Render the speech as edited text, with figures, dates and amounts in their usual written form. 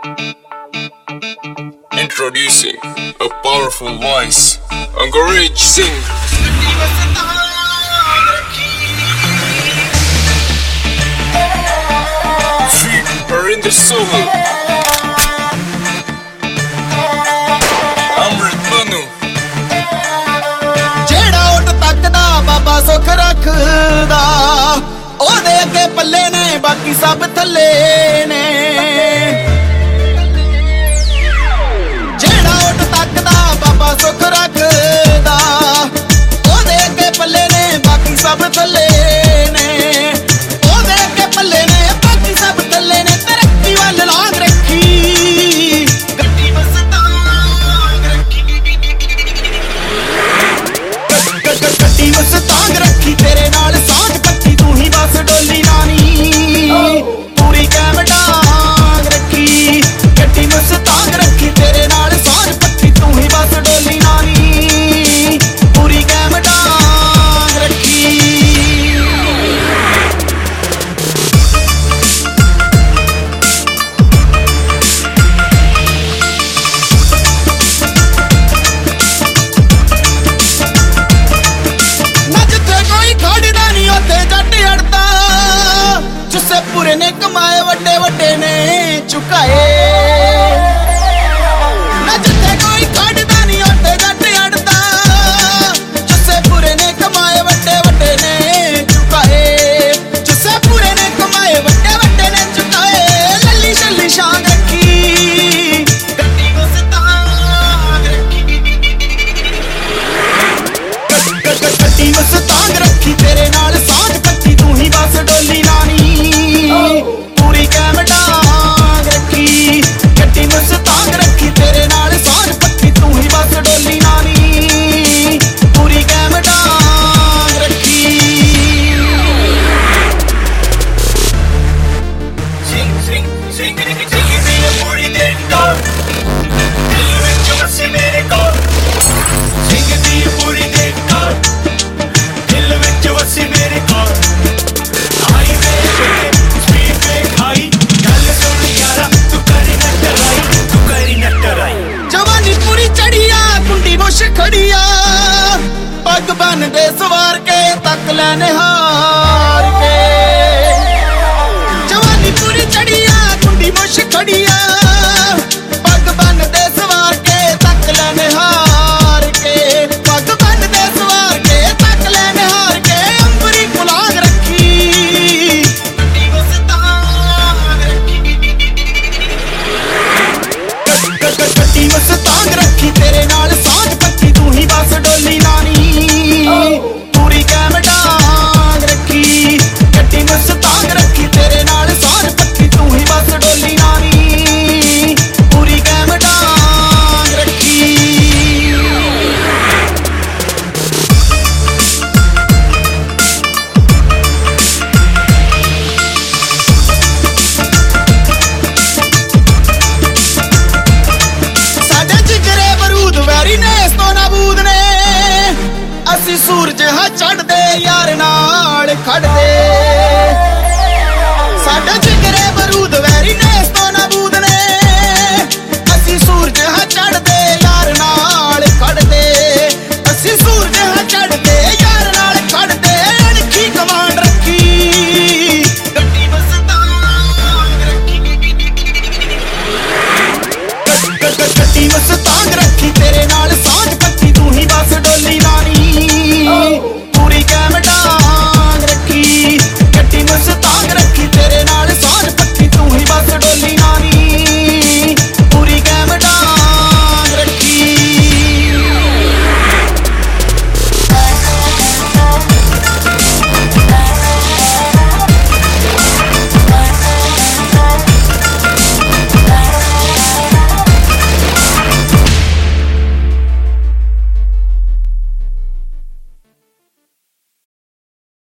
Introducing a powerful voice, Anchorage Singh. Feet are in the soul. Amrit Banu. ਜਿਹੜਾ ਉੱਠ ਤੱਕਦਾ ਬਾਬਾ ਸੁੱਖ ਰੱਖਦਾ, ਉਹਦੇ ਅੱਗੇ ਪੱਲੇ ਨੇ ਬਾਕੀ ਸਭ ਥੱਲੇ ਨੇ। ਜਿਹੜਾ ਉੱਠ ਤੱਕਦਾ ਬਾਬਾ ਸੁੱਖ ਰੱਖਦਾ, ਉਹਦੇ ਅੱਗੇ ਪੱਲੇ ਨੇ ਬਾਕੀ ਸਭ ਥੱਲੇ ਨੇ। ਉਹਦੇ ਅੱਗੇ ਪੱਲੇ ਨੇ ਬਾਕੀ ਸਭ ਥੱਲੇ ਨੇ। ਤਰੱਕੀ ਵੱਲ ਲਾਂਘ ਰੱਖੀ, ਗੱਡੀ ਮਸਤਾਂਗ ਰੱਖੀ, ਗੱਡੀ ਮਸਤਾਂਗ ਰੱਖੀ। ਤੇਰੇ ਨਾਲ ਸਾਂਝ ਪੱਕੀ ਤੂੰ ਹੀ ਬਸ ਡੋਲੀ ਨਾਨੀ, ਪੂਰੀ ਕੈਮ ਡਾਂਗ ਰੱਖੀ। ਗੱਡੀ ਮਸਤਾਂਗ ਰੱਖੀ। ਤੇਰੇ ਨਾਲ ਸਾਂਝ ਪੱਕੀ ਤੂੰ ਹੀ ਬਸ ਡੋਲੀ ਨਾਨੀ, ਪੂਰੀ ਕੈਮ ਡਾਂਗ ਰੱਖੀ। ਪੂਰੇ ਨੇ ਕਮਾਏ ਵੱਡੇ ਵੱਡੇ ਨੇ ਚੁਕਾਏ, ਨਾ ਜਿੱਥੇ ਕੋਈ ਖੜਦਾ ਨਹੀਂ ਉੱਥੇ ਜੱਟ ਅੜਦਾ। ਜਿੱਥੇ ਪੂਰੇ ਨੇ ਕਮਾਏ ਵੱਡੇ ਵੱਡੇ ਨੇ ਚੁਕਾਏ, ਜਿੱਥੇ ਪੂਰੇ ਨੇ ਕਮਾਏ ਵੱਡੇ ਵੱਡੇ ਨੇ ਚੁਕਾਏ। ਲੱਲੀ ਛੱਲੀ ਸ਼ਾਂਗ ਰੱਖੀ, ਗੱਡੀ ਮਸਤਾਂਗ ਰੱਖੀ, ਗੱਡੀ ਮਸਤਾਂਗ ਰੱਖੀ। ਤੇਰੇ ਨਾਲ ਸਾਂਝ ਪੱਕੀ ਤੂੰ ਹੀ ਬਸ ਡੋਲੀ ਨਾਨੀ, ਪੂਰੀ ਕੈਮ ਡਾਂਗ ਰੱਖੀ। ਗੱਡੀ ਮਸਤਾਂਗ ਰੱਖੀ। ਤੇਰੇ ਨਾਲ ਸਾਂਝ ਪੱਕੀ ਤੂੰ ਹੀ ਬਸ ਡੋਲੀ ਨਾਨੀ, ਪੂਰੀ ਕੈਮ ਡਾਂਗ ਰੱਖੀ। Sing, sing, sing, sing ਦੀ ਪੂਰੀ ਦੇ ਕੋਲ, ਦਿਲ ਵਿੱਚ ਵਸੇ ਮੇਰੇ ਕੋਲ। Sing ਦੀ ਪੂਰੀ ਦੇ ਕੋਲ, ਦਿਲ ਵਿੱਚ ਵਸੇ ਮੇਰੇ ਕੋਲ। ਹਾਈਵੇ ਤੇ ਸਪੀਡ ਬ੍ਰੇਕ ਹਾਈ, ਗੱਲ ਸੁਣ ਯਾਰਾ ਤੂੰ ਕਰੀ ਨਾ ਟਰਾਈ, ਤੂੰ ਕਰੀ ਨਾ ਟਰਾਈ। ਜਵਾਨੀ ਪੂਰੀ ਚੜੀਆ, ਕੁੰਡੀ ਮੁੱਛ ਖੜੀਆ, ਪੱਗ ਬੰਨ ਦੇ ਸਵਾਰ ਕੇ ਤੱਕ ਲੈ ਨਿਹਾਰ ਕੇ। ਜਵਾਨੀ ਪੂਰੀ ਚੜੀਆ, ਕੁੰਡੀ ਮੁੱਛ ਖੜੀਆ, ਪੱਗ ਬੰਨ ਦੇ ਸਵਾਰ ਕੇ ਤੱਕ ਲੈ ਨਿਹਾਰ ਕੇ। ਪੱਗ ਬੰਨ ਦੇ ਸਵਾਰ ਕੇ ਤੱਕ ਲੈ ਨਿਹਾਰ ਕੇ। ਅੰਬਰੀ ਗੁਲਾਗ ਰੱਖੀ, ਗੱਡੀ ਮਸਤਾਂਗ ਰੱਖੀ, ਗੱਡੀ ਮਸਤਾਂਗ ਰੱਖੀ। ਤੇਰੇ ਨਾਲ ਸਾਂਝ ਪੱਕੀ ਤੂੰ ਹੀ ਬਸ ਡੋਲੀ ਨਾਨੀ, ਪੂਰੀ ਕੈਮ ਡਾਂਗ ਰੱਖੀ। ਗੱਡੀ ਮਸਤਾਂਗ ਰੱਖੀ। ਤੇਰੇ ਨਾਲ ਸਾਂਝ ਪੱਕੀ ਤੂੰ ਹੀ ਬਸ ਡੋਲੀ ਨਾਨੀ, ਪੂਰੀ ਕੈਮ ਡਾਂਗ ਰੱਖੀ। ਸਾਡੇ ਜਿਗਰੇ ਬਰੂਦ ਵੈਰੀ ਨੇ ਇਸ ਤੋਂ ਨਾਬੂਦ ਨੇ। ਅਸੀਂ ਸੂਰਜ ਹਾਂ ਚੜ੍ਹ